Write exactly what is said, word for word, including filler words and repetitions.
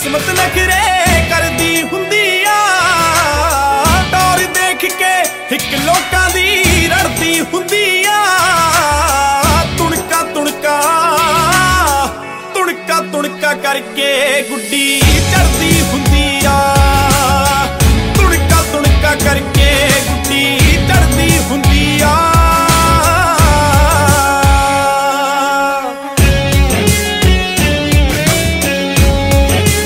ਕਿਸਮਤ ਨਖਰੇ ਕਰਦੀ ਹੁੰਦੀ ਆ, ਟੌਰ ਦੇਖ ਕੇ ਇੱਕ ਲੋਕਾਂ ਦੀ ਰੜਦੀ ਹੁੰਦੀ ਆ। ਤੁਣਕਾ ਤੁਣਕਾ ਤੁਣਕਾ ਤੁਣਕਾ ਕਰਕੇ ਗੁੱਡੀ